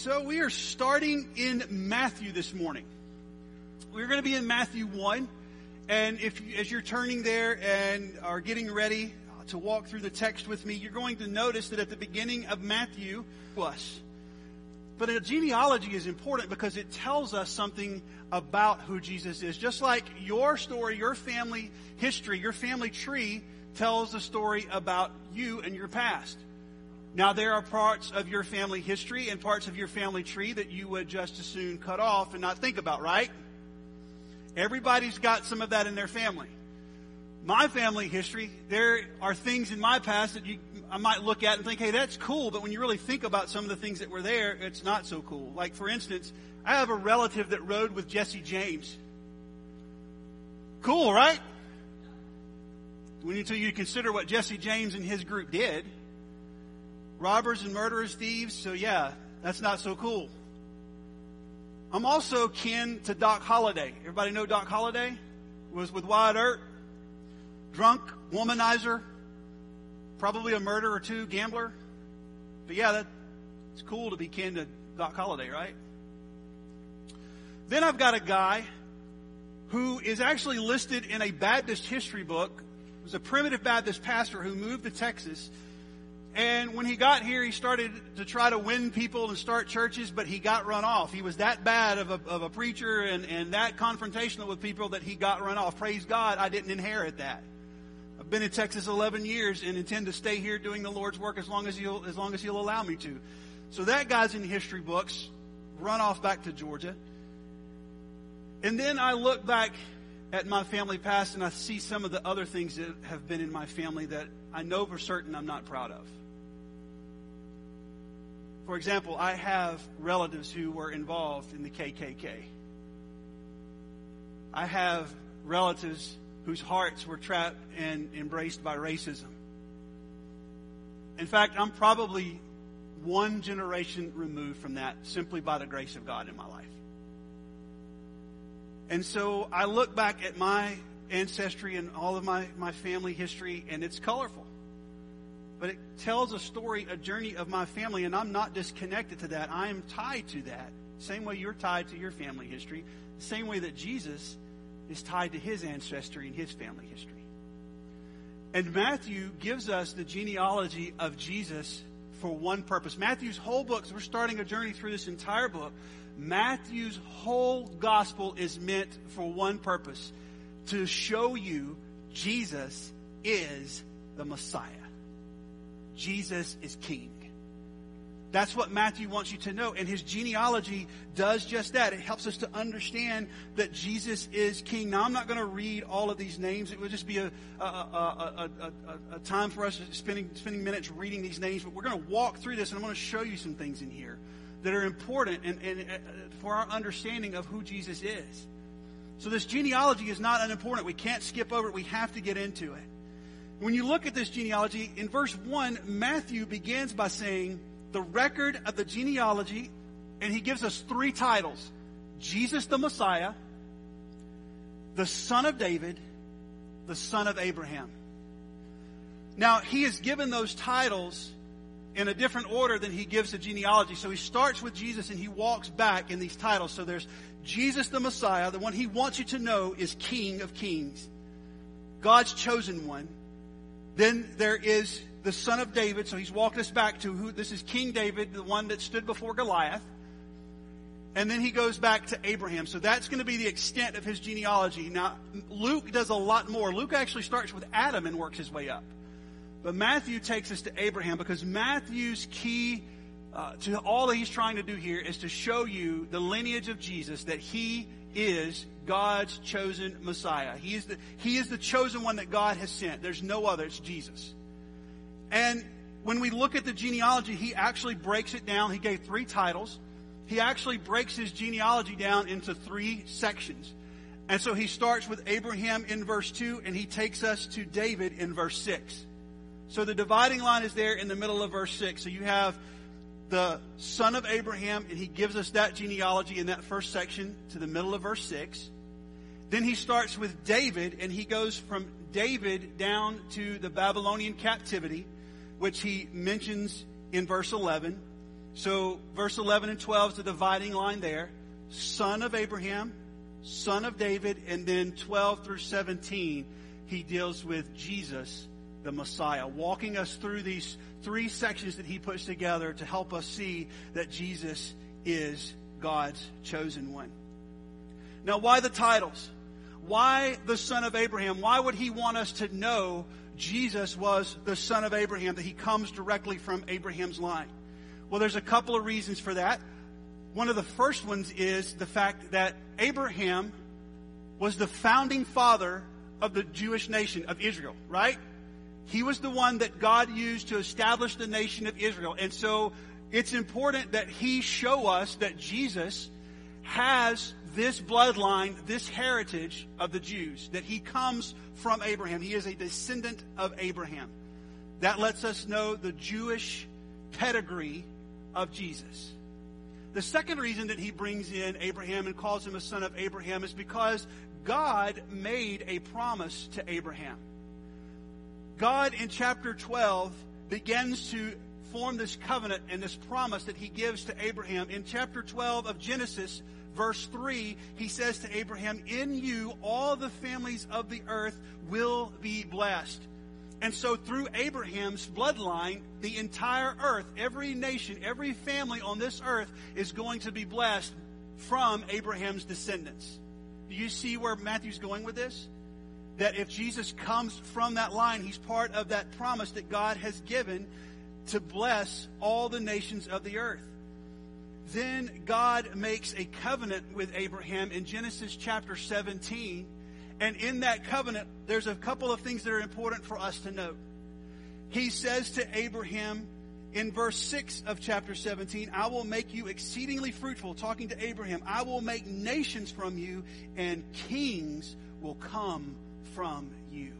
So we are starting in Matthew this morning. We're going to be in Matthew 1. And as you're turning there and are getting ready to walk through the text with me, you're going to notice that at the beginning of Matthew, us. But a genealogy is important because it tells us something about who Jesus is. Just like your story, your family history, your family tree tells a story about you and your past. Now, there are parts of your family history and parts of your family tree that you would just as soon cut off and not think about, right? Everybody's got some of that in their family. My family history, there are things in my past that I might look at and think, hey, that's cool. But when you really think about some of the things that were there, it's not so cool. Like, for instance, I have a relative that rode with Jesse James. Cool, right? Until you consider what Jesse James and his group did. Robbers and murderers, thieves. So yeah, that's not so cool. I'm also kin to Doc Holliday. Everybody know Doc Holliday? Was with Wyatt Earp. Drunk, womanizer, probably a murderer or two, gambler. But yeah, it's cool to be kin to Doc Holliday, right? Then I've got a guy who is actually listed in a Baptist history book. He was a primitive Baptist pastor who moved to Texas. And when he got here, he started to try to win people and start churches, but he got run off. He was that bad of a preacher and that confrontational with people that he got run off. Praise God, I didn't inherit that. I've been in Texas 11 years and intend to stay here doing the Lord's work as long as he'll allow me to. So that guy's in history books, run off back to Georgia. And then I look back at my family past and I see some of the other things that have been in my family that I know for certain I'm not proud of. For example, I have relatives who were involved in the KKK. I have relatives whose hearts were trapped and embraced by racism. In fact, I'm probably one generation removed from that simply by the grace of God in my life. And so I look back at my ancestry and all of my family history, and it's colorful. But it tells a story, a journey of my family, and I'm not disconnected to that. I am tied to that. Same way you're tied to your family history. The same way that Jesus is tied to his ancestry and his family history. And Matthew gives us the genealogy of Jesus for one purpose. Matthew's whole book, so we're starting a journey through this entire book. Matthew's whole gospel is meant for one purpose. To show you Jesus is the Messiah. Jesus is King. That's what Matthew wants you to know. And his genealogy does just that. It helps us to understand that Jesus is King. Now, I'm not going to read all of these names. It would just be a time for us spending minutes reading these names. But we're going to walk through this, and I'm going to show you some things in here that are important and for our understanding of who Jesus is. So this genealogy is not unimportant. We can't skip over it. We have to get into it. When you look at this genealogy, in verse 1, Matthew begins by saying the record of the genealogy, and he gives us three titles. Jesus the Messiah, the Son of David, the Son of Abraham. Now, he has given those titles in a different order than he gives the genealogy. So he starts with Jesus and he walks back in these titles. So there's Jesus the Messiah. The one he wants you to know is King of Kings, God's chosen one. Then there is the Son of David. So he's walking us back to who this is, King David, the one that stood before Goliath. And then he goes back to Abraham. So that's going to be the extent of his genealogy. Now, Luke does a lot more. Luke actually starts with Adam and works his way up. But Matthew takes us to Abraham because Matthew's key to all that he's trying to do here is to show you the lineage of Jesus, that he is God's chosen Messiah. He is the chosen one that God has sent. There's no other. It's Jesus. And when we look at the genealogy, he actually breaks it down. He gave three titles. He actually breaks his genealogy down into three sections. And so he starts with Abraham in verse 2, and he takes us to David in verse 6. So the dividing line is there in the middle of verse 6. So you have the son of Abraham, and he gives us that genealogy in that first section to the middle of verse 6. Then he starts with David, and he goes from David down to the Babylonian captivity, which he mentions in verse 11. So verse 11 and 12 is the dividing line there. Son of Abraham, son of David, and then 12 through 17, he deals with Jesus, the Messiah, walking us through these three sections that he puts together to help us see that Jesus is God's chosen one. Now, why the titles? Why the son of Abraham? Why would he want us to know Jesus was the son of Abraham, that he comes directly from Abraham's line? Well, there's a couple of reasons for that. One of the first ones is the fact that Abraham was the founding father of the Jewish nation of Israel, right? He was the one that God used to establish the nation of Israel. And so it's important that he show us that Jesus has this bloodline, this heritage of the Jews, that he comes from Abraham. He is a descendant of Abraham. That lets us know the Jewish pedigree of Jesus. The second reason that he brings in Abraham and calls him a son of Abraham is because God made a promise to Abraham. God in chapter 12 begins to form this covenant and this promise that he gives to Abraham. In chapter 12 of Genesis, verse 3, he says to Abraham, "In you all the families of the earth will be blessed." And so through Abraham's bloodline, the entire earth, every nation, every family on this earth is going to be blessed from Abraham's descendants. Do you see where Matthew's going with this? That if Jesus comes from that line, he's part of that promise that God has given to bless all the nations of the earth. Then God makes a covenant with Abraham in Genesis chapter 17. And in that covenant, there's a couple of things that are important for us to note. He says to Abraham in verse 6 of chapter 17, "I will make you exceedingly fruitful," talking to Abraham. "I will make nations from you, and kings will come from you."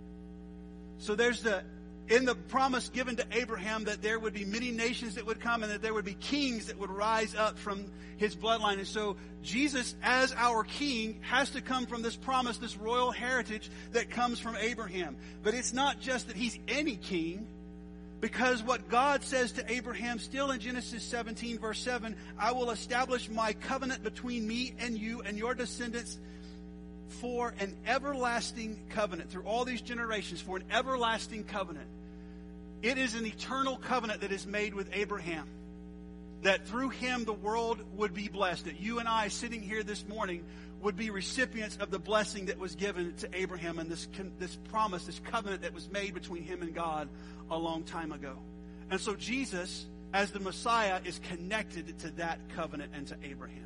So there's in the promise given to Abraham that there would be many nations that would come and that there would be kings that would rise up from his bloodline. And so Jesus, as our king, has to come from this promise, this royal heritage that comes from Abraham. But it's not just that he's any king, because what God says to Abraham still in Genesis 17 verse 7, "I will establish my covenant between me and you and your descendants for an everlasting covenant," through all these generations, for an everlasting covenant. It is an eternal covenant that is made with Abraham, that through him the world would be blessed, that you and I sitting here this morning would be recipients of the blessing that was given to Abraham and this promise, this covenant that was made between him and God a long time ago. And so Jesus, as the Messiah, is connected to that covenant and to Abraham.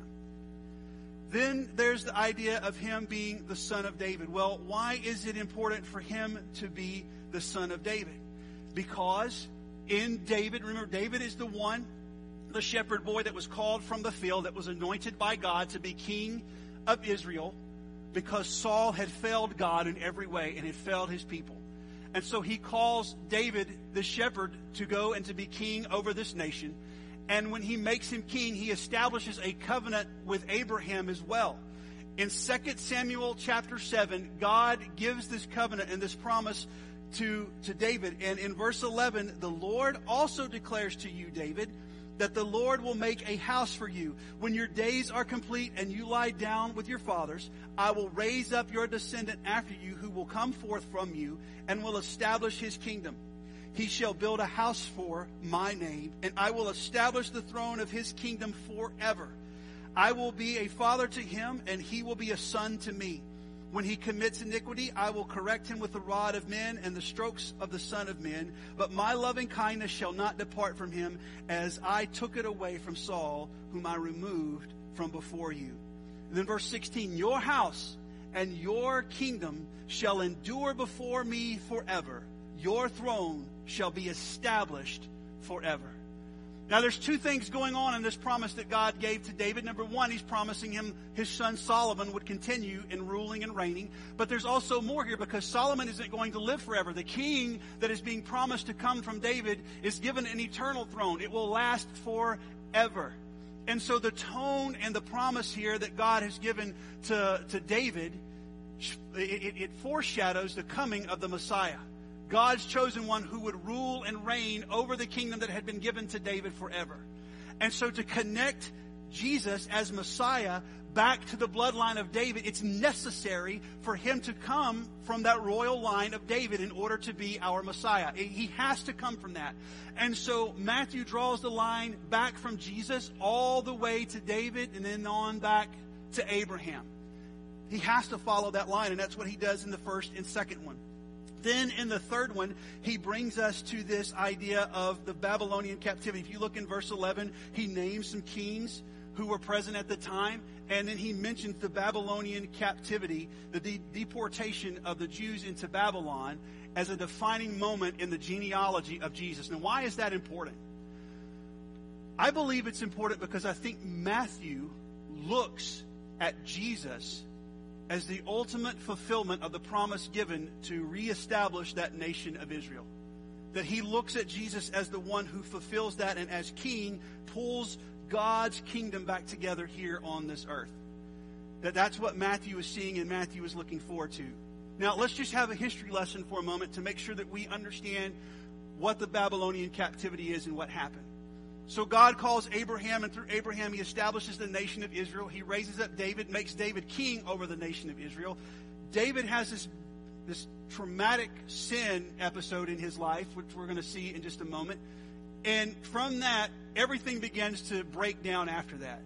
Then there's the idea of him being the son of David. Well, why is it important for him to be the son of David? Because in David, remember, David is the shepherd boy that was called from the field, that was anointed by God to be king of Israel, because Saul had failed God in every way and had failed his people. And so he calls David, the shepherd, to go and to be king over this nation. And when he makes him king, he establishes a covenant with Abraham as well. In 2 Samuel chapter 7, God gives this covenant and this promise to David. And in verse 11, "The Lord also declares to you, David, that the Lord will make a house for you. When your days are complete and you lie down with your fathers, I will raise up your descendant after you, who will come forth from you and will establish his kingdom. He shall build a house for my name, and I will establish the throne of his kingdom forever. I will be a father to him, and he will be a son to me. When he commits iniquity, I will correct him with the rod of men and the strokes of the Son of Men. But my loving kindness shall not depart from him, as I took it away from Saul, whom I removed from before you." And then verse 16, "Your house and your kingdom shall endure before me forever. Your throne shall be established forever." Now, there's two things going on in this promise that God gave to David. Number one, he's promising him his son Solomon would continue in ruling and reigning. But there's also more here, because Solomon isn't going to live forever. The king that is being promised to come from David is given an eternal throne. It will last forever. And so the tone and the promise here that God has given to David, it foreshadows the coming of the Messiah, God's chosen one, who would rule and reign over the kingdom that had been given to David forever. And so to connect Jesus as Messiah back to the bloodline of David, it's necessary for him to come from that royal line of David in order to be our Messiah. He has to come from that. And so Matthew draws the line back from Jesus all the way to David and then on back to Abraham. He has to follow that line, and that's what he does in the first and second one. Then in the third one, he brings us to this idea of the Babylonian captivity. If you look in verse 11, he names some kings who were present at the time, and then he mentions the Babylonian captivity, the deportation of the Jews into Babylon, as a defining moment in the genealogy of Jesus. Now, why is that important? I believe it's important because I think Matthew looks at Jesus as the ultimate fulfillment of the promise given to reestablish that nation of Israel. That he looks at Jesus as the one who fulfills that, and as king pulls God's kingdom back together here on this earth. That's what Matthew is seeing and Matthew is looking forward to. Now, let's just have a history lesson for a moment to make sure that we understand what the Babylonian captivity is and what happened. So God calls Abraham, and through Abraham he establishes the nation of Israel. He raises up David, makes David king over the nation of Israel. David has this traumatic sin episode in his life, which we're going to see in just a moment. And from that, everything begins to break down after that.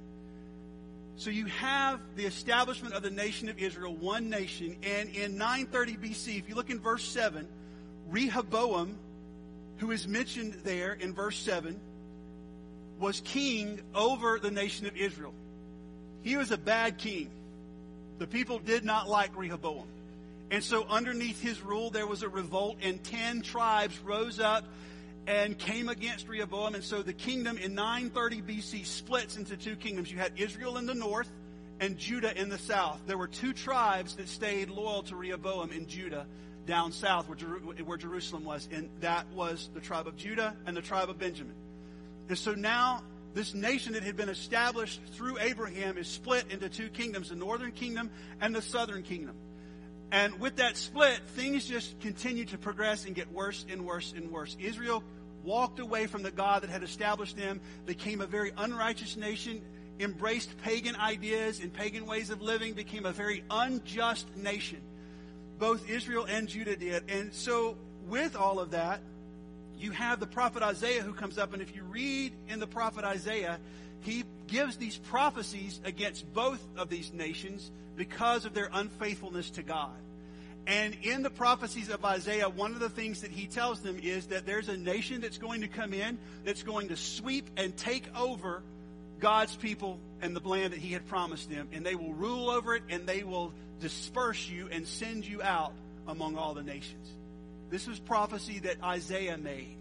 So you have the establishment of the nation of Israel, one nation. And in 930 BC, if you look in verse 7, Rehoboam, who is mentioned there in verse 7, was king over the nation of Israel. He was a bad king. The people did not like Rehoboam. And so underneath his rule, there was a revolt, and 10 tribes rose up and came against Rehoboam. And so the kingdom in 930 BC splits into two kingdoms. You had Israel in the north and Judah in the south. There were 2 tribes that stayed loyal to Rehoboam in Judah down south where Jerusalem was. And that was the tribe of Judah and the tribe of Benjamin. And so now this nation that had been established through Abraham is split into 2 kingdoms, the northern kingdom and the southern kingdom. And with that split, things just continue to progress and get worse and worse and worse. Israel walked away from the God that had established them, became a very unrighteous nation, embraced pagan ideas and pagan ways of living, became a very unjust nation. Both Israel and Judah did. And so with all of that, you have the prophet Isaiah who comes up, and if you read in the prophet Isaiah, he gives these prophecies against both of these nations because of their unfaithfulness to God. And in the prophecies of Isaiah, one of the things that he tells them is that there's a nation that's going to come in that's going to sweep and take over God's people and the land that he had promised them. And they will rule over it, and they will disperse you and send you out among all the nations. This was prophecy that Isaiah made.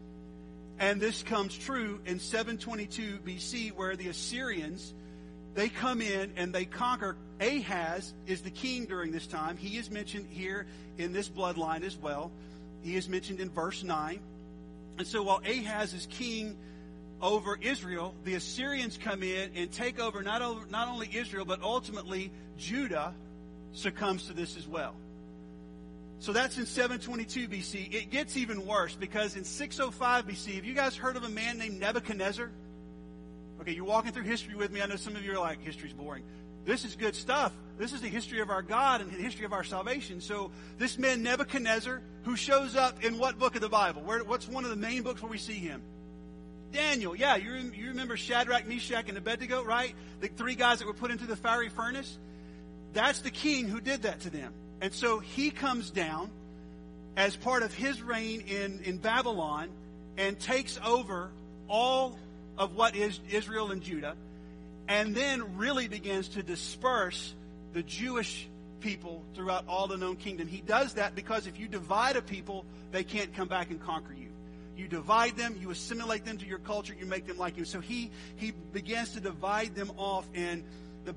And this comes true in 722 BC, where the Assyrians, they come in and they conquer. Ahaz is the king during this time. He is mentioned here in this bloodline as well. He is mentioned in verse 9. And so while Ahaz is king over Israel, the Assyrians come in and take over not only Israel, but ultimately Judah succumbs to this as well. So that's in 722 BC. It gets even worse because in 605 BC, have you guys heard of a man named Nebuchadnezzar? Okay, you're walking through history with me. I know some of you are like, history's boring. This is good stuff. This is the history of our God and the history of our salvation. So this man Nebuchadnezzar, who shows up in what book of the Bible? What's one of the main books where we see him? Daniel. Yeah, you remember Shadrach, Meshach, and Abednego, right? The 3 guys that were put into the fiery furnace. That's the king who did that to them. And so he comes down as part of his reign in Babylon and takes over all of what is Israel and Judah, and then really begins to disperse the Jewish people throughout all the known kingdom. He does that because if you divide a people, they can't come back and conquer you. You divide them, you assimilate them to your culture, you make them like you. So he begins to divide them off, and the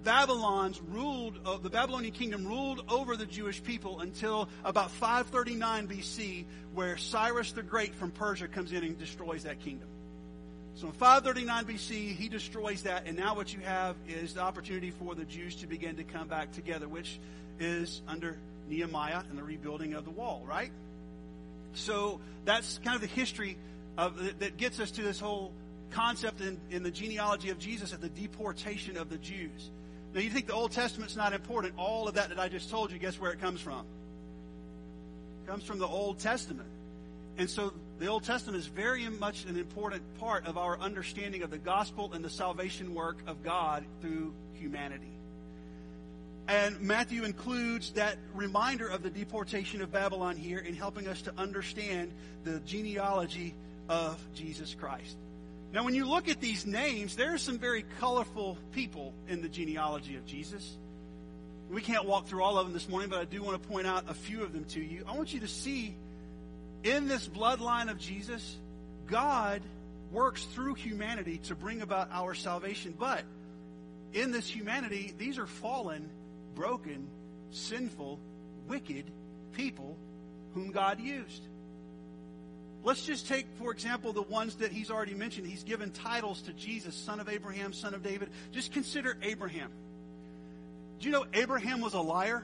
Babylonian kingdom ruled over the Jewish people until about 539 BC, where Cyrus the Great from Persia comes in and destroys that kingdom. So in 539 BC, he destroys that, and now what you have is the opportunity for the Jews to begin to come back together, which is under Nehemiah and the rebuilding of the wall, right? So that's kind of the history that gets us to this whole concept in the genealogy of Jesus of the deportation of the Jews. Now, you think the Old Testament's not important. All of that I just told you, guess where it comes from? It comes from the Old Testament. And so the Old Testament is very much an important part of our understanding of the gospel and the salvation work of God through humanity. And Matthew includes that reminder of the deportation of Babylon here in helping us to understand the genealogy of Jesus Christ. Now, when you look at these names, there are some very colorful people in the genealogy of Jesus. We can't walk through all of them this morning, but I do want to point out a few of them to you. I want you to see in this bloodline of Jesus, God works through humanity to bring about our salvation. But in this humanity, these are fallen, broken, sinful, wicked people whom God used. Let's just take, for example, the ones that he's already mentioned. He's given titles to Jesus, son of Abraham, son of David. Just consider Abraham. Do you know Abraham was a liar?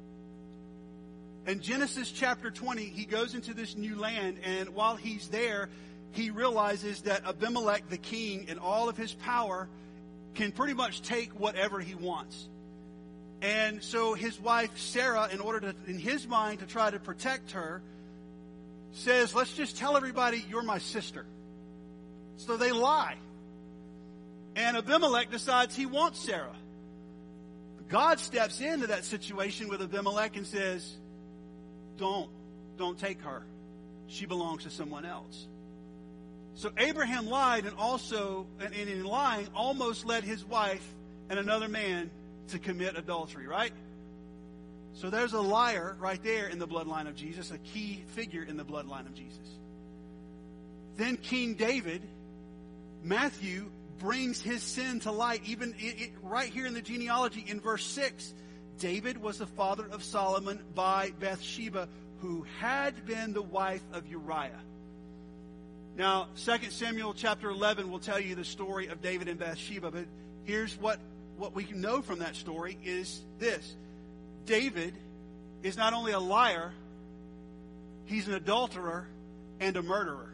In Genesis chapter 20, he goes into this new land, and while he's there, he realizes that Abimelech, the king, and all of his power can pretty much take whatever he wants. And so his wife, Sarah, in order to, in his mind, to try to protect her, says, let's just tell everybody you're my sister. So they lie. And Abimelech decides he wants Sarah. God steps into that situation with Abimelech and says, don't take her. She belongs to someone else. So Abraham lied and in lying almost led his wife and another man to commit adultery, right? So there's a liar right there in the bloodline of Jesus, a key figure in the bloodline of Jesus. Then King David, Matthew brings his sin to light, even right here in the genealogy in verse 6. David was the father of Solomon by Bathsheba, who had been the wife of Uriah. Now, 2 Samuel chapter 11 will tell you the story of David and Bathsheba, but here's what we can know from that story is this. David is not only a liar, he's an adulterer and a murderer.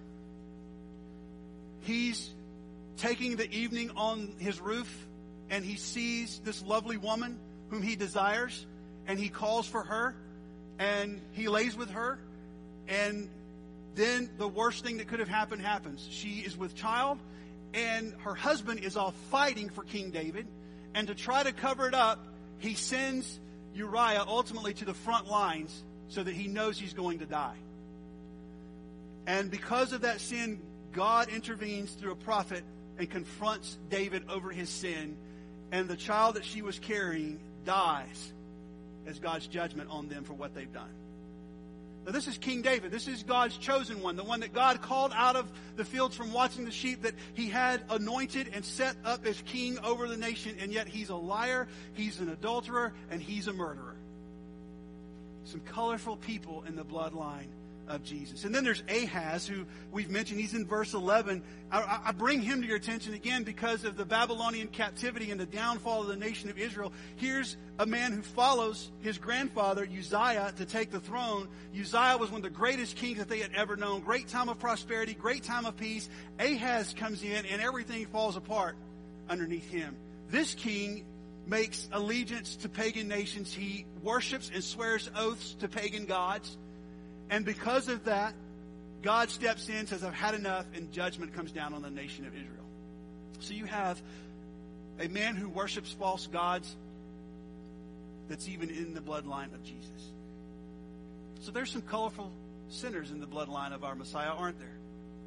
He's taking the evening on his roof, and he sees this lovely woman whom he desires, and he calls for her, and he lays with her, and then the worst thing that could have happened happens. She is with child, and her husband is off fighting for King David, and to try to cover it up, he sends Uriah ultimately to the front lines so that he knows he's going to die. And because of that sin, God intervenes through a prophet and confronts David over his sin, and the child that she was carrying dies as God's judgment on them for what they've done. Now, this is King David. This is God's chosen one, the one that God called out of the fields from watching the sheep, that he had anointed and set up as king over the nation, and yet he's a liar, he's an adulterer, and he's a murderer. Some colorful people in the bloodline of Jesus. And then there's Ahaz, who we've mentioned. He's in verse 11. I bring him to your attention again because of the Babylonian captivity and the downfall of the nation of Israel. Here's a man who follows his grandfather Uzziah to take the throne. Uzziah was one of the greatest kings that they had ever known. Great time of prosperity, great time of peace. Ahaz comes in and everything falls apart underneath him. This king makes allegiance to pagan nations. He worships and swears oaths to pagan gods. And because of that, God steps in, says, I've had enough, and judgment comes down on the nation of Israel. So you have a man who worships false gods that's even in the bloodline of Jesus. So there's some colorful sinners in the bloodline of our Messiah, aren't there?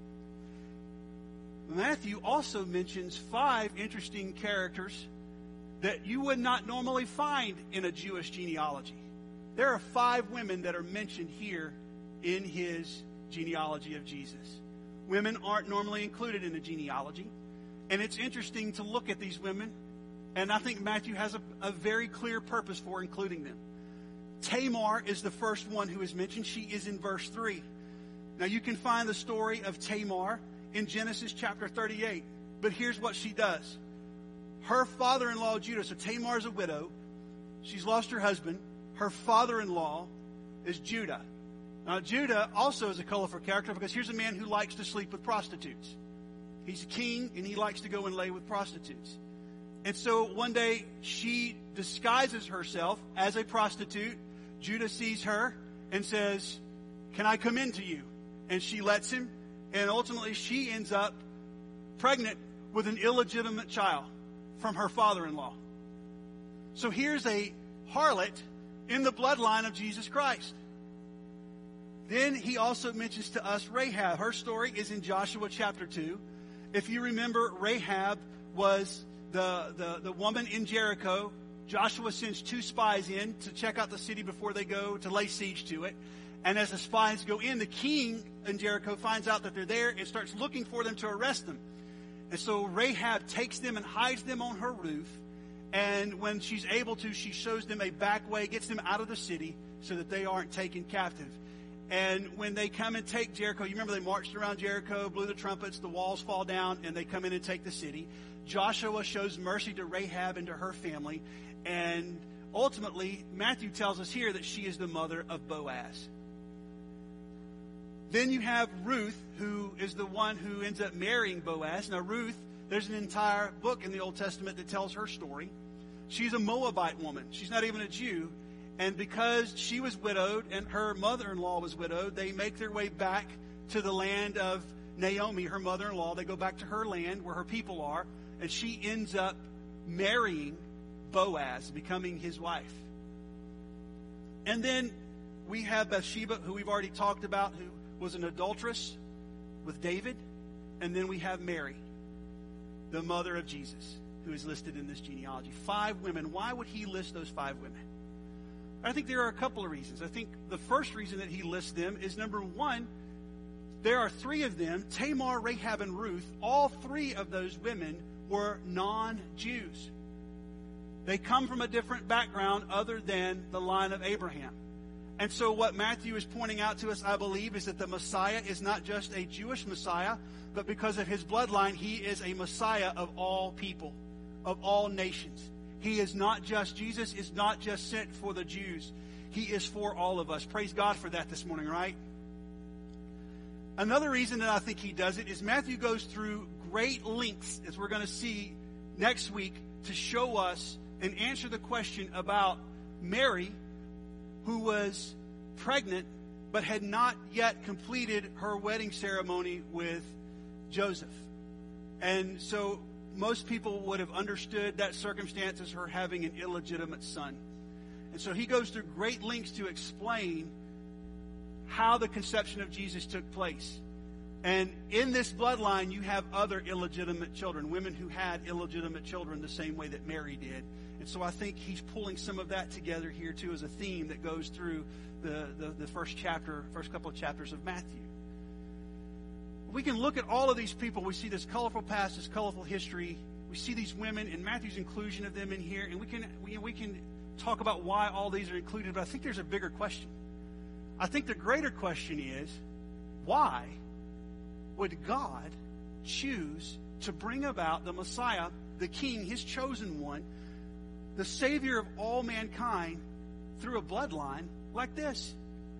Matthew also mentions 5 interesting characters that you would not normally find in a Jewish genealogy. There are 5 women that are mentioned here in his genealogy of Jesus. Women aren't normally included in a genealogy. And it's interesting to look at these women. And I think Matthew has a very clear purpose for including them. Tamar is the first one who is mentioned. She is in verse 3. Now you can find the story of Tamar in Genesis chapter 38. But here's what she does. Her father-in-law Judah, so Tamar is a widow. She's lost her husband. Her father-in-law is Judah. Now, Judah also is a colorful character because here's a man who likes to sleep with prostitutes. He's a king, and he likes to go and lay with prostitutes. And so one day, she disguises herself as a prostitute. Judah sees her and says, "Can I come into you?" And she lets him. And ultimately, she ends up pregnant with an illegitimate child from her father-in-law. So here's a harlot in the bloodline of Jesus Christ. Then he also mentions to us Rahab. Her story is in Joshua chapter 2. If you remember, Rahab was the woman in Jericho. Joshua sends 2 spies in to check out the city before they go to lay siege to it. And as the spies go in, the king in Jericho finds out that they're there and starts looking for them to arrest them. And so Rahab takes them and hides them on her roof. And when she's able to, she shows them a back way, gets them out of the city so that they aren't taken captive. And when they come and take Jericho, you remember they marched around Jericho, blew the trumpets, the walls fall down, and they come in and take the city. Joshua shows mercy to Rahab and to her family. And ultimately, Matthew tells us here that she is the mother of Boaz. Then you have Ruth, who is the one who ends up marrying Boaz. Now, Ruth, there's an entire book in the Old Testament that tells her story. She's a Moabite woman. She's not even a Jew. And because she was widowed and her mother-in-law was widowed, they make their way back to the land of Naomi, her mother-in-law. They go back to her land where her people are. And she ends up marrying Boaz, becoming his wife. And then we have Bathsheba, who we've already talked about, who was an adulteress with David. And then we have Mary, the mother of Jesus, who is listed in this genealogy. 5 women. Why would he list those 5 women? I think there are a couple of reasons. I think the first reason that he lists them is, number one, there are 3 of them, Tamar, Rahab, and Ruth. All 3 of those women were non-Jews. They come from a different background other than the line of Abraham. And so what Matthew is pointing out to us, I believe, is that the Messiah is not just a Jewish Messiah, but because of his bloodline, he is a Messiah of all people, of all nations. Jesus is not just sent for the Jews. He is for all of us. Praise God for that this morning, right? Another reason that I think he does it is Matthew goes through great lengths, as we're going to see next week, to show us and answer the question about Mary, who was pregnant but had not yet completed her wedding ceremony with Joseph. And so most people would have understood that circumstance as her having an illegitimate son. And so he goes through great lengths to explain how the conception of Jesus took place. And in this bloodline, you have other illegitimate children, women who had illegitimate children the same way that Mary did. And so I think he's pulling some of that together here, too, as a theme that goes through the first couple of chapters of Matthew. We can look at all of these people. We see this colorful past, this colorful history. We see these women and Matthew's inclusion of them in here. And we can talk about why all these are included. But I think there's a bigger question. I think the greater question is, why would God choose to bring about the Messiah, the King, his chosen one, the Savior of all mankind, through a bloodline like this?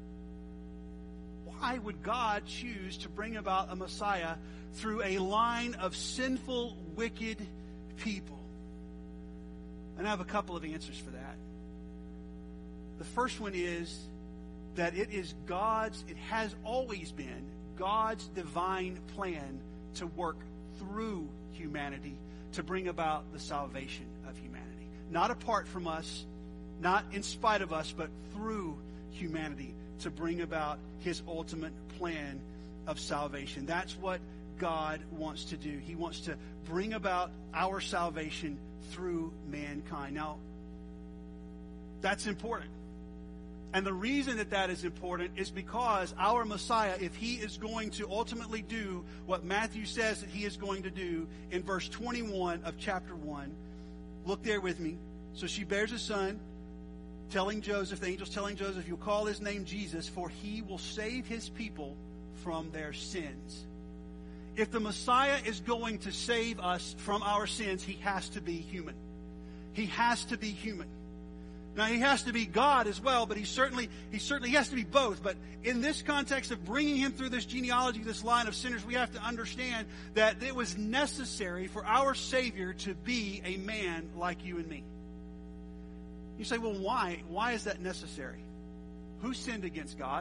Why would God choose to bring about a Messiah through a line of sinful, wicked people? And I have a couple of answers for that. The first one is that it has always been God's divine plan to work through humanity to bring about the salvation of humanity. Not apart from us, not in spite of us, but through humanity to bring about his ultimate plan of salvation. That's what God wants to do. He wants to bring about our salvation through mankind. Now, that's important. And the reason that is important is because our Messiah, if he is going to ultimately do what Matthew says that he is going to do in verse 21 of chapter 1, look there with me. So she bears a son, telling Joseph, the angel's telling Joseph, you'll call his name Jesus, for he will save his people from their sins. If the Messiah is going to save us from our sins, he has to be human. He has to be human. Now, he has to be God as well, but he certainly has to be both. But in this context of bringing him through this genealogy, this line of sinners, we have to understand that it was necessary for our Savior to be a man like you and me. You say, well, why? Why is that necessary? Who sinned against God?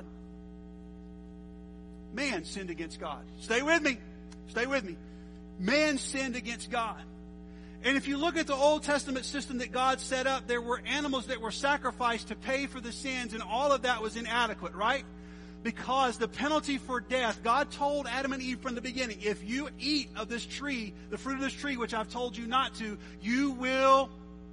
Man sinned against God. Stay with me. Stay with me. Man sinned against God. And if you look at the Old Testament system that God set up, there were animals that were sacrificed to pay for the sins, and all of that was inadequate, right? Because the penalty for death, God told Adam and Eve from the beginning, if you eat of this tree, the fruit of this tree, which I've told you not to, you will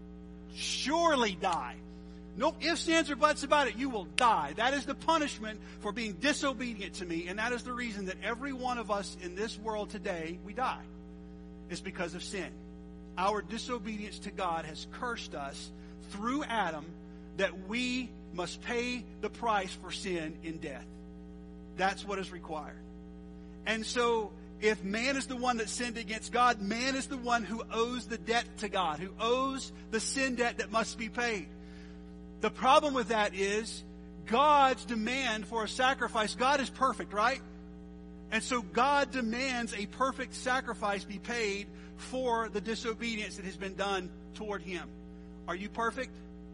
surely die. No ifs, ands, or buts about it. You will die. That is the punishment for being disobedient to me, and that is the reason that every one of us in this world today, we die. It's because of sin. Our disobedience to God has cursed us through Adam, that we must pay the price for sin in death. That's what is required. And so, if man is the one that sinned against God, man is the one who owes the debt to God, who owes the sin debt that must be paid. The problem with that is God's demand for a sacrifice. God is perfect, right? And so God demands a perfect sacrifice be paid for the disobedience that has been done toward him. Are you perfect?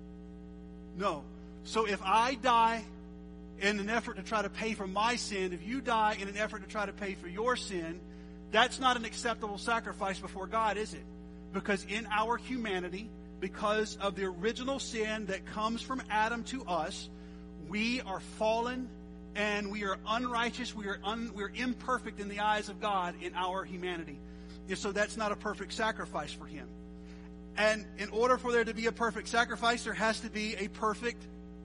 No. So if I die in an effort to try to pay for my sin, if you die in an effort to try to pay for your sin, that's not an acceptable sacrifice before God, is it? Because in our humanity, because of the original sin that comes from Adam to us, we are fallen and we are unrighteous. We're imperfect in the eyes of God in our humanity. And so that's not a perfect sacrifice for him. And in order for there to be a perfect sacrifice, there has to be a perfect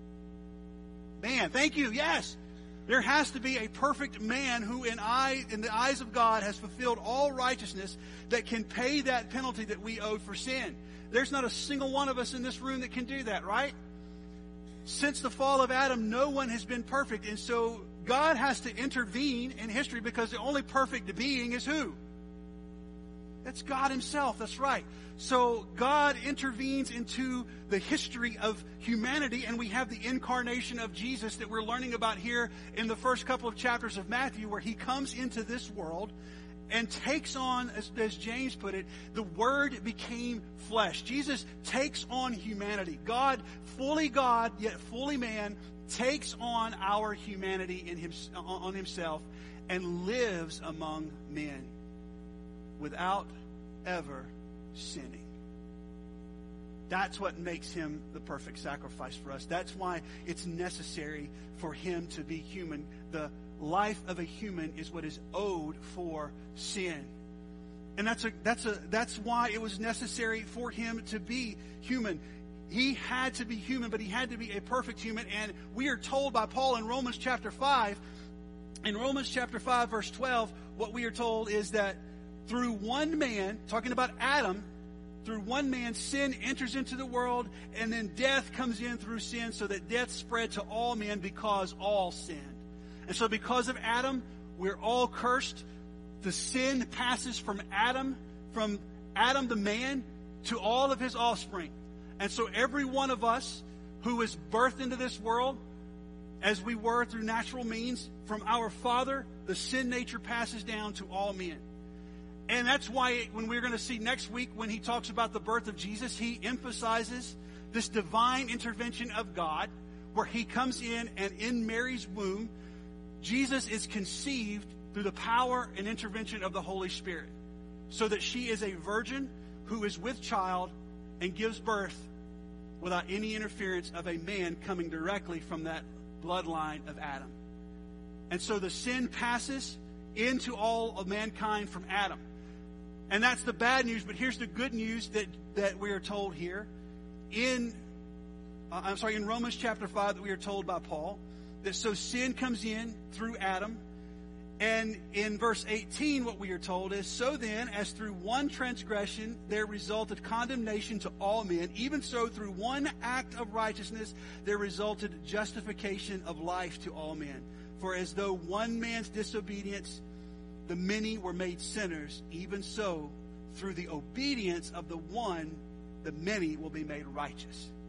man. Thank you. Yes. There has to be a perfect man who in the eyes of God has fulfilled all righteousness that can pay that penalty that we owed for sin. There's not a single one of us in this room that can do that, right? Since the fall of Adam, no one has been perfect. And so God has to intervene in history because the only perfect being is who? That's God himself. That's right. So God intervenes into the history of humanity, and we have the incarnation of Jesus that we're learning about here in the first couple of chapters of Matthew, where he comes into this world and takes on, as James put it, the Word became flesh. Jesus takes on humanity. God, yet fully man, takes on our humanity on himself and lives among men without ever sinning. That's what makes him the perfect sacrifice for us. That's why it's necessary for him to be human. The life of a human is what is owed for sin. And that's why it was necessary for him to be human. He had to be human, but he had to be a perfect human. And we are told by Paul in Romans chapter 5, verse 12, what we are told is that through one man, talking about Adam, through one man sin enters into the world, and then death comes in through sin, so that death spread to all men because all sinned. And so because of Adam, we're all cursed. The sin passes from Adam the man, to all of his offspring. And so every one of us who is birthed into this world, as we were through natural means, from our father, the sin nature passes down to all men. And that's why when we're going to see next week, when he talks about the birth of Jesus, he emphasizes this divine intervention of God, where he comes in, and in Mary's womb, Jesus is conceived through the power and intervention of the Holy Spirit, so that she is a virgin who is with child and gives birth without any interference of a man coming directly from that bloodline of Adam. And so the sin passes into all of mankind from Adam. And that's the bad news, but here's the good news that we are told here in Romans chapter 5, that we are told by Paul, that so sin comes in through Adam. And in verse 18, what we are told is, so then, as through one transgression there resulted condemnation to all men, even so through one act of righteousness there resulted justification of life to all men. For as though one man's disobedience the many were made sinners, even so through the obedience of the one the many will be made righteous.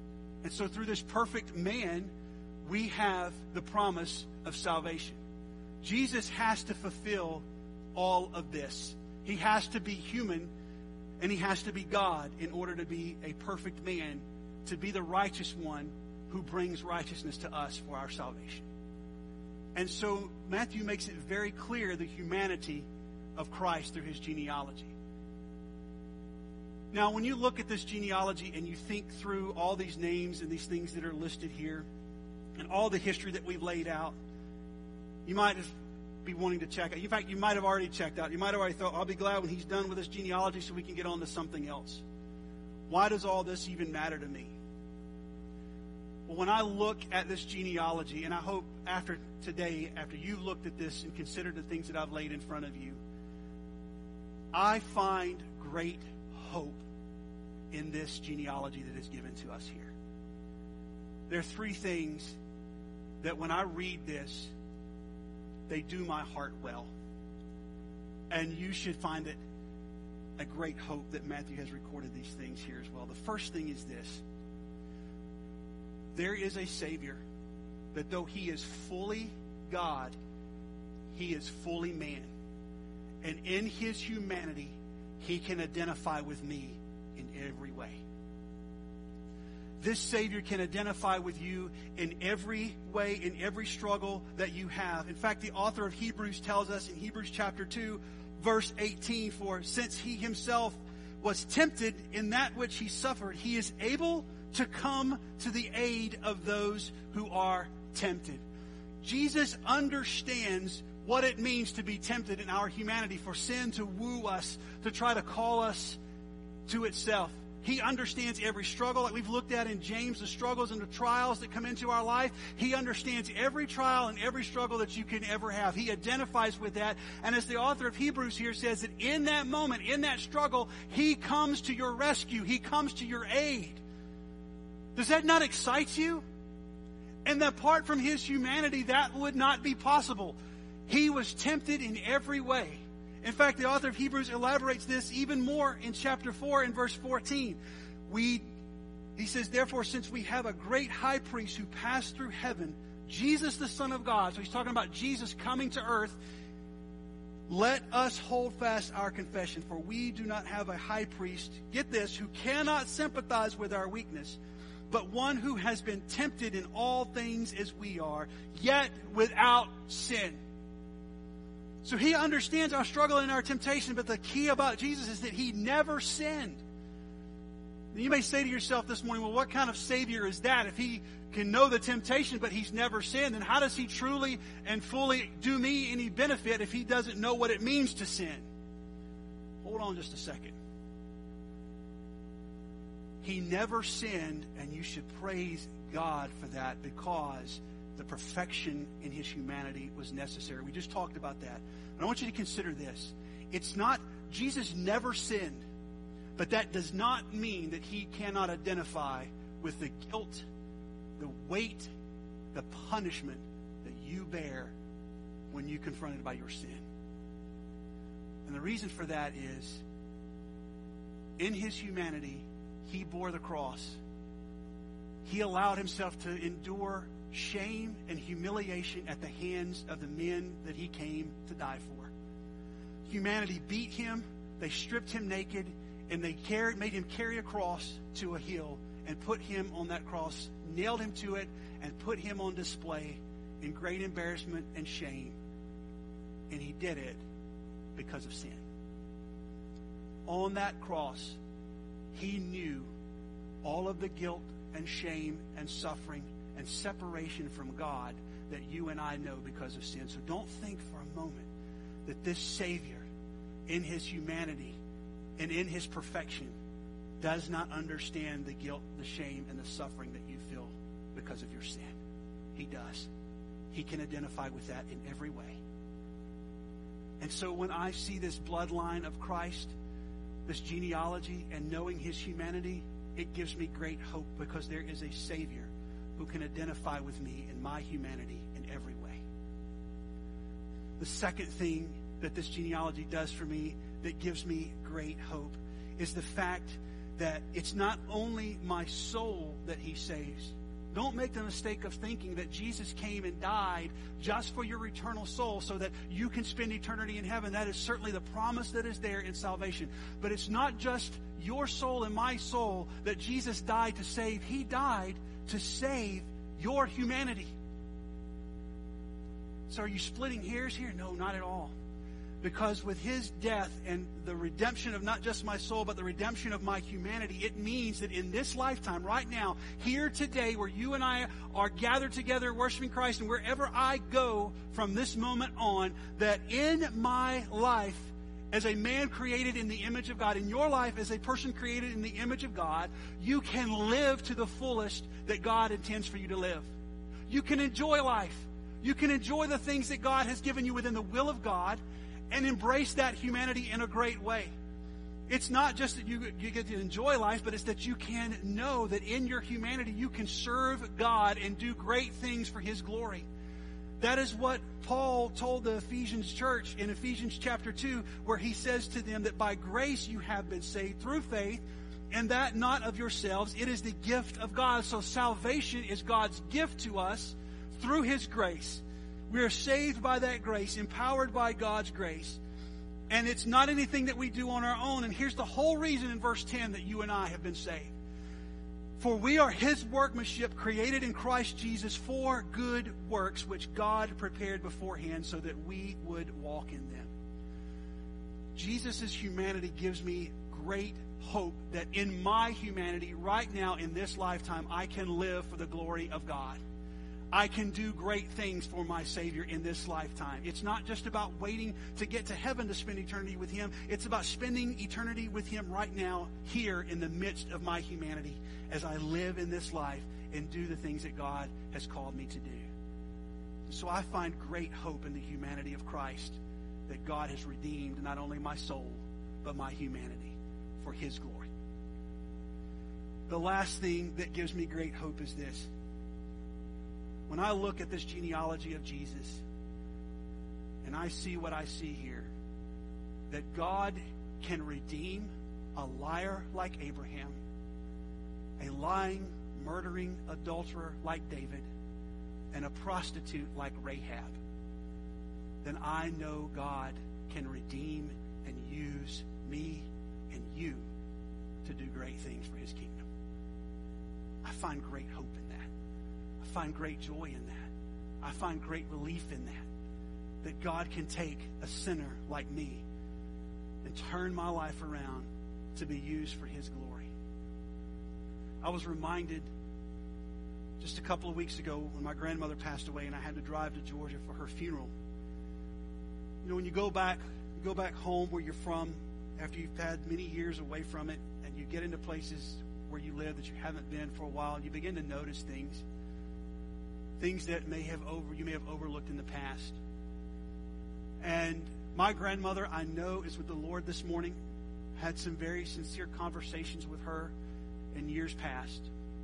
And so through this perfect man, we have the promise of salvation. Jesus has to fulfill all of this. He has to be human and he has to be God in order to be a perfect man, to be the righteous one who brings righteousness to us for our salvation. And so Matthew makes it very clear the humanity of Christ through his genealogy. Now, when you look at this genealogy and you think through all these names and these things that are listed here and all the history that we've laid out, you might be wanting to check out. In fact, you might have already checked out. You might have already thought, I'll be glad when he's done with this genealogy so we can get on to something else. Why does all this even matter to me? Well, when I look at this genealogy, and I hope after today, after you've looked at this and considered the things that I've laid in front of you, I find great hope in this genealogy that is given to us here. There are three things that when I read this, they do my heart well. And you should find it a great hope that Matthew has recorded these things here as well. The first thing is this. There is a Savior that though he is fully God, he is fully man. And in his humanity, he can identify with me in every way. This Savior can identify with you in every way, in every struggle that you have. In fact, the author of Hebrews tells us in Hebrews chapter 2, verse 18, for since he himself was tempted in that which he suffered, he is able to come to the aid of those who are tempted. Jesus understands what it means to be tempted in our humanity, for sin to woo us, to try to call us to itself. He understands every struggle, like we've looked at in James, the struggles and the trials that come into our life. He understands every trial and every struggle that you can ever have. He identifies with that. And as the author of Hebrews here says, that in that moment, in that struggle, he comes to your rescue. He comes to your aid. Does that not excite you? And apart from his humanity, that would not be possible. He was tempted in every way. In fact, the author of Hebrews elaborates this even more in chapter 4 and verse 14. He says, therefore, since we have a great high priest who passed through heaven, Jesus the Son of God, so he's talking about Jesus coming to earth, let us hold fast our confession, for we do not have a high priest, get this, who cannot sympathize with our weakness, but one who has been tempted in all things as we are, yet without sin. So he understands our struggle and our temptation, but the key about Jesus is that he never sinned. You may say to yourself this morning, well, what kind of Savior is that? If he can know the temptation, but he's never sinned, then how does he truly and fully do me any benefit if he doesn't know what it means to sin? Hold on just a second. He never sinned, and you should praise God for that, because the perfection in his humanity was necessary. We just talked about that. And I want you to consider this. It's not, Jesus never sinned, but that does not mean that he cannot identify with the guilt, the weight, the punishment that you bear when you're confronted by your sin. And the reason for that is, in his humanity, he bore the cross. He allowed himself to endure shame and humiliation at the hands of the men that he came to die for. Humanity beat him, they stripped him naked, and they made him carry a cross to a hill and put him on that cross, nailed him to it, and put him on display in great embarrassment and shame. And he did it because of sin. On that cross, he knew all of the guilt and shame and suffering and separation from God that you and I know because of sin. So don't think for a moment that this Savior, in his humanity and in his perfection, does not understand the guilt, the shame, and the suffering that you feel because of your sin. He does. He can identify with that in every way. And so when I see this bloodline of Christ, this genealogy, and knowing his humanity, it gives me great hope, because there is a Savior who can identify with me in my humanity in every way. The second thing that this genealogy does for me that gives me great hope is the fact that it's not only my soul that he saves. Don't make the mistake of thinking that Jesus came and died just for your eternal soul so that you can spend eternity in heaven. That is certainly the promise that is there in salvation. But it's not just your soul and my soul that Jesus died to save. He died to save your humanity. So are you splitting hairs here? No, not at all. Because with his death and the redemption of not just my soul, but the redemption of my humanity, it means that in this lifetime, right now, here today, where you and I are gathered together worshiping Christ, and wherever I go from this moment on, that in my life, as a man created in the image of God, in your life as a person created in the image of God, you can live to the fullest that God intends for you to live. You can enjoy life. You can enjoy the things that God has given you within the will of God, and embrace that humanity in a great way. It's not just that you get to enjoy life, but it's that you can know that in your humanity you can serve God and do great things for his glory. That is what Paul told the Ephesians church in Ephesians chapter 2, where he says to them that by grace you have been saved through faith, and that not of yourselves. It is the gift of God. So salvation is God's gift to us through his grace. We are saved by that grace, empowered by God's grace. And it's not anything that we do on our own. And here's the whole reason in verse 10 that you and I have been saved. For we are his workmanship, created in Christ Jesus for good works, which God prepared beforehand so that we would walk in them. Jesus' humanity gives me great hope that in my humanity, right now in this lifetime, I can live for the glory of God. I can do great things for my Savior in this lifetime. It's not just about waiting to get to heaven to spend eternity with him. It's about spending eternity with him right now, here in the midst of my humanity, as I live in this life and do the things that God has called me to do. So I find great hope in the humanity of Christ, that God has redeemed not only my soul, but my humanity for his glory. The last thing that gives me great hope is this. When I look at this genealogy of Jesus, and I see what I see here, that God can redeem a liar like Abraham, a lying, murdering adulterer like David, and a prostitute like Rahab, then I know God can redeem and use me and you to do great things for his kingdom. I find great hope in that. I find great joy in that. I find great relief in that God can take a sinner like me and turn my life around to be used for his glory. I was reminded just a couple of weeks ago when my grandmother passed away and I had to drive to Georgia for her funeral. You know, when you go back home where you're from after you've had many years away from it, and you get into places where you live that you haven't been for a while, you begin to notice things that you may have overlooked in the past. And my grandmother, I know, is with the Lord this morning. Had some very sincere conversations with her in years past.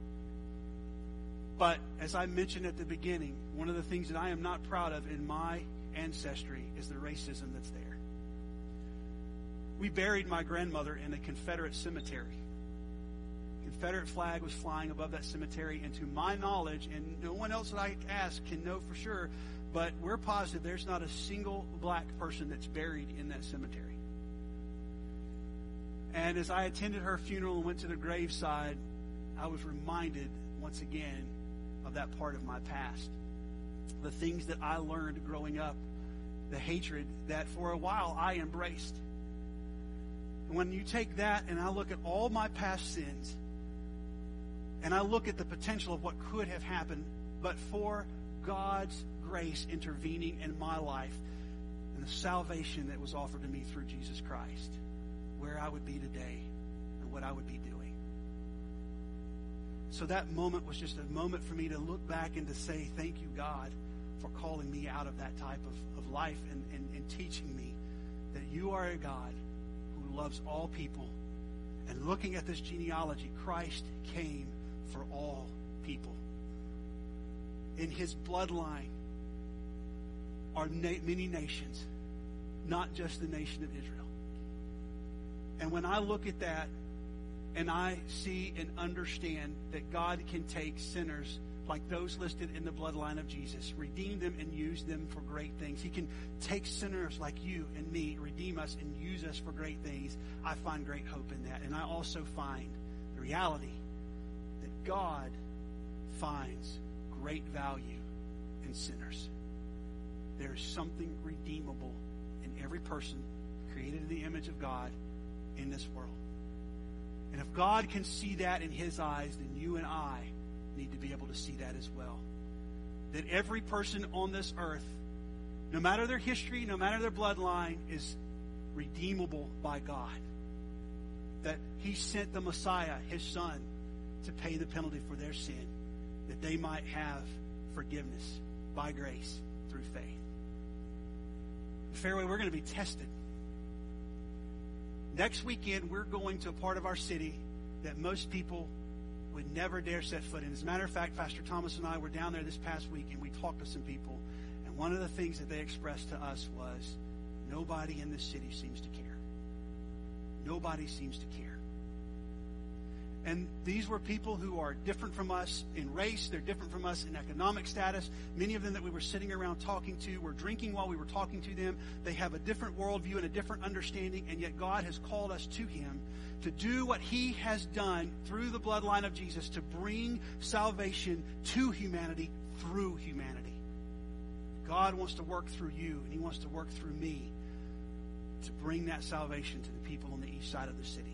But as I mentioned at the beginning, one of the things that I am not proud of in my ancestry is the racism that's there. We buried my grandmother in a Confederate cemetery. Confederate flag was flying above that cemetery, and to my knowledge, and no one else that I ask can know for sure, but we're positive there's not a single black person that's buried in that cemetery. And as I attended her funeral and went to the graveside, I was reminded once again of that part of my past. The things that I learned growing up, the hatred that for a while I embraced. And when you take that and I look at all my past sins, and I look at the potential of what could have happened, but for God's grace intervening in my life and the salvation that was offered to me through Jesus Christ, where I would be today and what I would be doing. So that moment was just a moment for me to look back and to say, thank you, God, for calling me out of that type of life and teaching me that you are a God who loves all people. And looking at this genealogy, Christ came for all people. In his bloodline are many nations, not just the nation of Israel. And when I look at that, and I see and understand that God can take sinners like those listed in the bloodline of Jesus, redeem them and use them for great things. He can take sinners like you and me, redeem us and use us for great things. I find great hope in that. And I also find the reality that God finds great value in sinners. There is something redeemable in every person created in the image of God in this world. And if God can see that in his eyes, then you and I need to be able to see that as well. That every person on this earth, no matter their history, no matter their bloodline, is redeemable by God. That he sent the Messiah, his son, to pay the penalty for their sin, that they might have forgiveness by grace through faith. Fairway, we're going to be tested. Next weekend, we're going to a part of our city that most people would never dare set foot in. As a matter of fact, Pastor Thomas and I were down there this past week, and we talked to some people, and one of the things that they expressed to us was, nobody in this city seems to care. Nobody seems to care. And these were people who are different from us in race. They're different from us in economic status. Many of them that we were sitting around talking to were drinking while we were talking to them. They have a different worldview and a different understanding, and yet God has called us to him to do what he has done through the bloodline of Jesus, to bring salvation to humanity through humanity. God wants to work through you, and he wants to work through me to bring that salvation to the people on the east side of the city.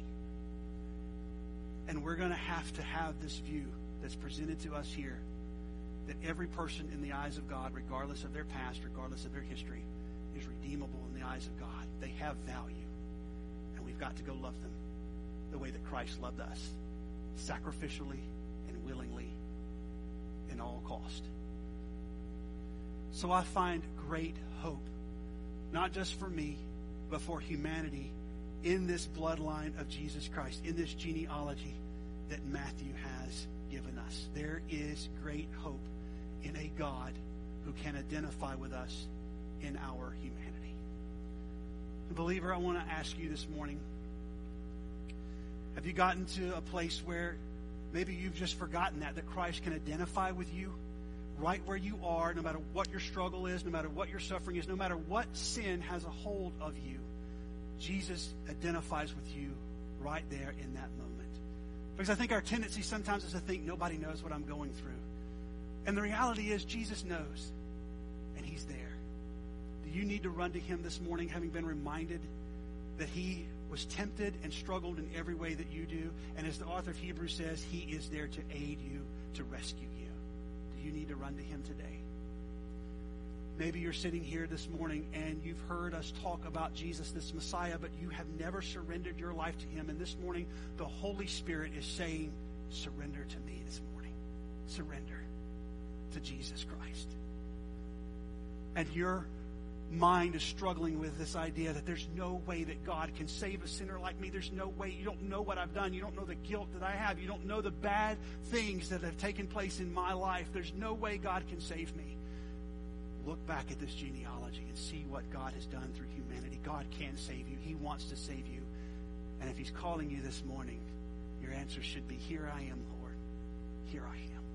And we're going to have this view that's presented to us here, that every person in the eyes of God, regardless of their past, regardless of their history, is redeemable in the eyes of God. They have value. And we've got to go love them the way that Christ loved us, sacrificially and willingly, in all cost. So I find great hope, not just for me, but for humanity, in this bloodline of Jesus Christ, in this genealogy that Matthew has given us. There is great hope in a God who can identify with us in our humanity. Believer, I want to ask you this morning, have you gotten to a place where maybe you've just forgotten that Christ can identify with you right where you are, no matter what your struggle is, no matter what your suffering is, no matter what sin has a hold of you? Jesus identifies with you right there in that moment. Because I think our tendency sometimes is to think nobody knows what I'm going through. And the reality is Jesus knows, and he's there. Do you need to run to him this morning, having been reminded that he was tempted and struggled in every way that you do? And as the author of Hebrews says, he is there to aid you, to rescue you. Do you need to run to him today? Maybe you're sitting here this morning and you've heard us talk about Jesus, this Messiah, but you have never surrendered your life to him. And this morning, the Holy Spirit is saying, surrender to me this morning. Surrender to Jesus Christ. And your mind is struggling with this idea that there's no way that God can save a sinner like me. There's no way. You don't know what I've done. You don't know the guilt that I have. You don't know the bad things that have taken place in my life. There's no way God can save me. Look back at this genealogy and see what God has done through humanity. God can save you. He wants to save you. And if he's calling you this morning, your answer should be, here I am, Lord. Here I am.